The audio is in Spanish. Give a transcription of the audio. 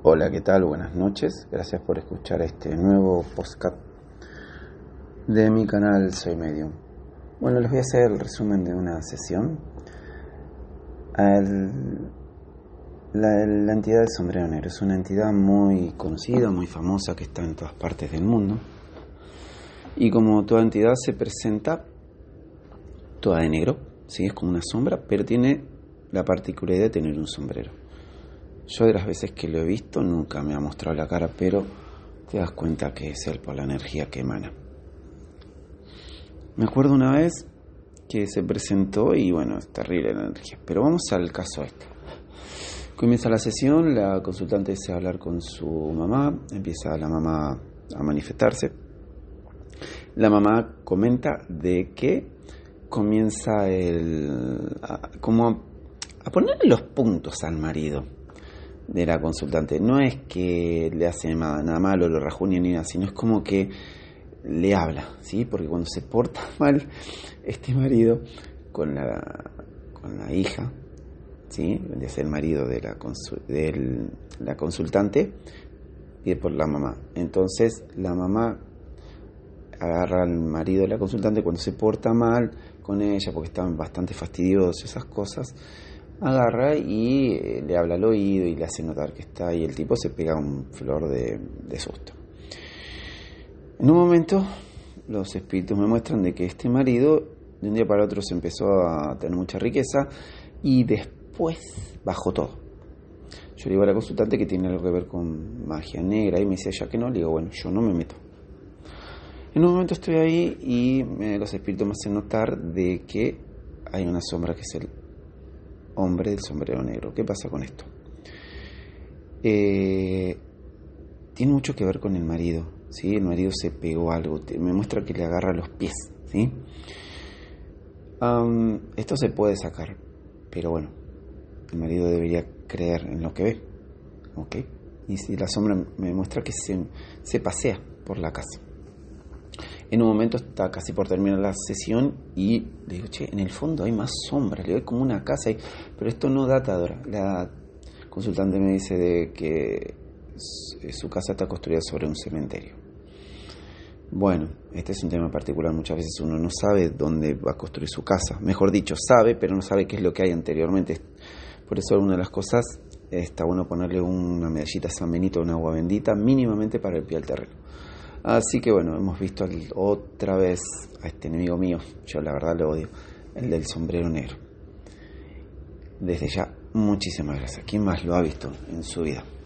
Hola, ¿qué tal? Buenas noches. Gracias por escuchar este nuevo podcast de mi canal Soy Medium. Bueno, les voy a hacer el resumen de una sesión. La entidad del sombrero negro es una entidad muy conocida, muy famosa, que está en todas partes del mundo. Y como toda entidad se presenta toda de negro, ¿sí? Es como una sombra, pero tiene la particularidad de tener un sombrero. Yo de las veces que lo he visto nunca me ha mostrado la cara, pero te das cuenta que es él por la energía que emana. Me acuerdo una vez que se presentó y bueno, es terrible la energía. Pero vamos al caso este. Comienza la sesión, la consultante desea hablar con su mamá, empieza la mamá a manifestarse. La mamá comenta de que comienza a ponerle los puntos al marido de la consultante. No es que le hace nada malo, lo rajuña ni nada, sino es como que le habla, ¿sí? Porque cuando se porta mal este marido con la hija, ¿sí? De ser el marido de la consultante, pide por la mamá. Entonces la mamá agarra al marido de la consultante cuando se porta mal con ella, porque están bastante fastidiosos, esas cosas. Agarra y le habla al oído y le hace notar que está ahí. El tipo se pega un flor de susto. En un momento los espíritus me muestran de que este marido de un día para otro se empezó a tener mucha riqueza y después bajó todo. Yo le digo a la consultante que tiene algo que ver con magia negra y me dice ya que no. Le digo, bueno, yo no me meto. En un momento estoy ahí y los espíritus me hacen notar de que hay una sombra que es el hombre del sombrero negro. ¿Qué pasa con esto? Tiene mucho que ver con el marido, ¿sí? El marido se pegó algo, me muestra que le agarra los pies, ¿sí? Esto se puede sacar, pero bueno, el marido debería creer en lo que ve, ¿ok? Y si la sombra me muestra que se pasea por la casa. En un momento está casi por terminar la sesión y le digo, che, en el fondo hay más sombras, le doy como una casa ahí, pero esto no data ahora. La consultante me dice de que su casa está construida sobre un cementerio. Bueno, este es un tema particular, muchas veces uno no sabe dónde va a construir su casa, mejor dicho, sabe, pero no sabe qué es lo que hay anteriormente. Por eso una de las cosas, está bueno ponerle una medallita a San Benito, un agua bendita, mínimamente para el pie al terreno. Así que bueno, hemos visto otra vez a este enemigo mío, yo la verdad lo odio, el del sombrero negro. Desde ya, muchísimas gracias. ¿Quién más lo ha visto en su vida?